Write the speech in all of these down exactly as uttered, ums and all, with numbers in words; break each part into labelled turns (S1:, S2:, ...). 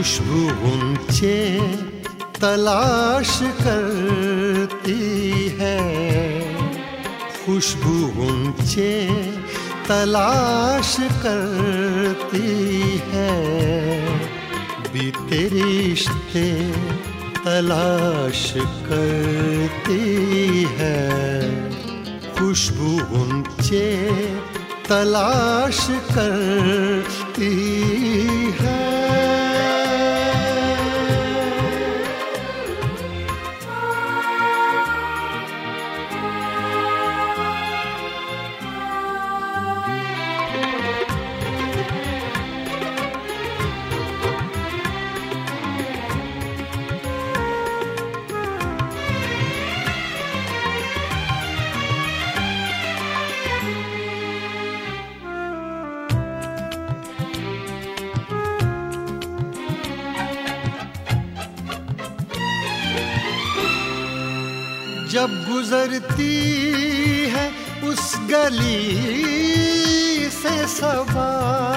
S1: खुशबू ऊंचे तलाश करती है, खुशबू ऊंचे तलाश करती है, बीते रिश्ते तलाश करती है। खुशबू ऊंचे तलाश करती है। जब गुजरती है उस गली से सबा,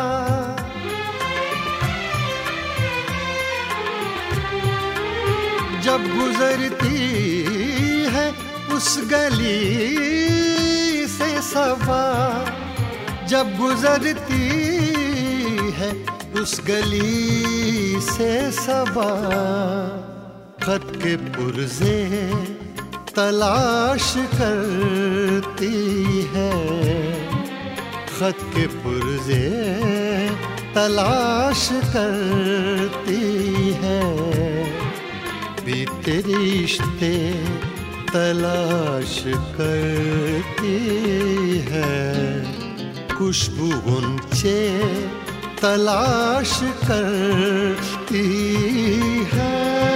S1: जब गुजरती है उस गली से सबा, जब गुजरती है उस गली से सबा, खत के पुर्जे तलाश करती है, खत के पुर्जे तलाश करती है, बीते रिश्ते तलाश करती है। खुशबू ऊंचे तलाश करती है।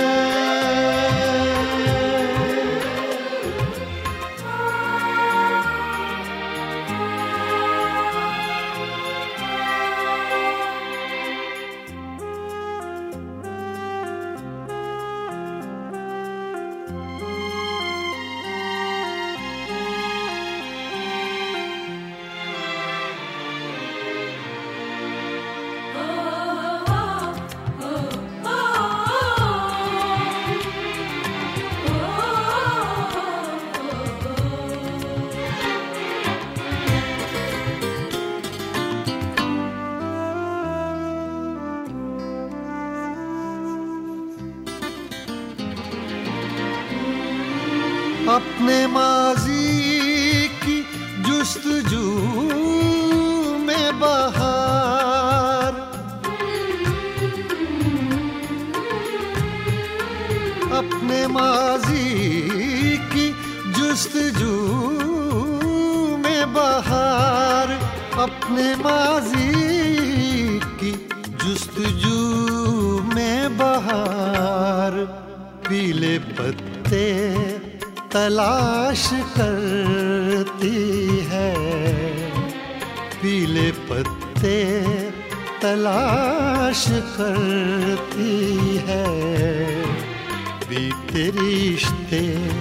S1: अपने माजी की जुस्तजू में बहार, अपने माजी की जुस्तजू में बहार, अपने माजी की जुस्तजू में बहार, पीले पत्ते तलाश करती है, पीले पत्ते तलाश करती है, बीते रिश्ते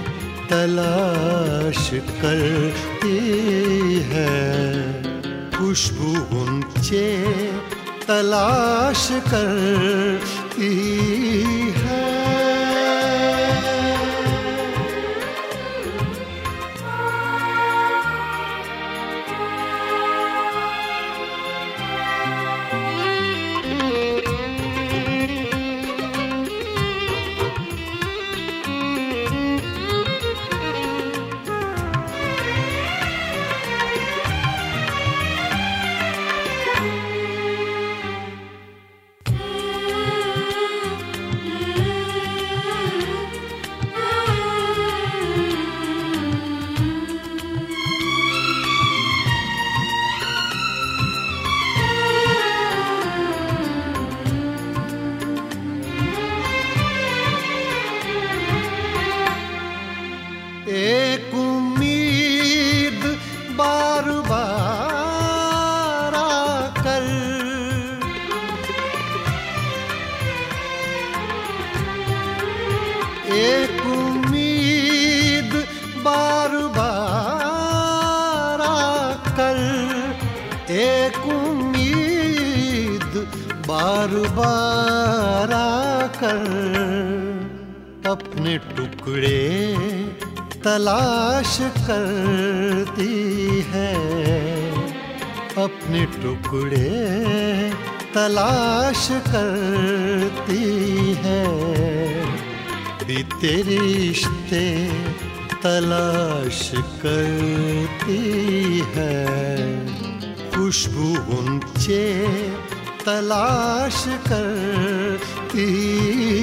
S1: तलाश करती है। खुशबू ऊंचे तलाश करती है। बार बार आकर अपने टुकड़े तलाश करती है, अपने टुकड़े तलाश करती है। बीते रिश्ते तलाश करती है, खुशबू ऊंचे तलाश करती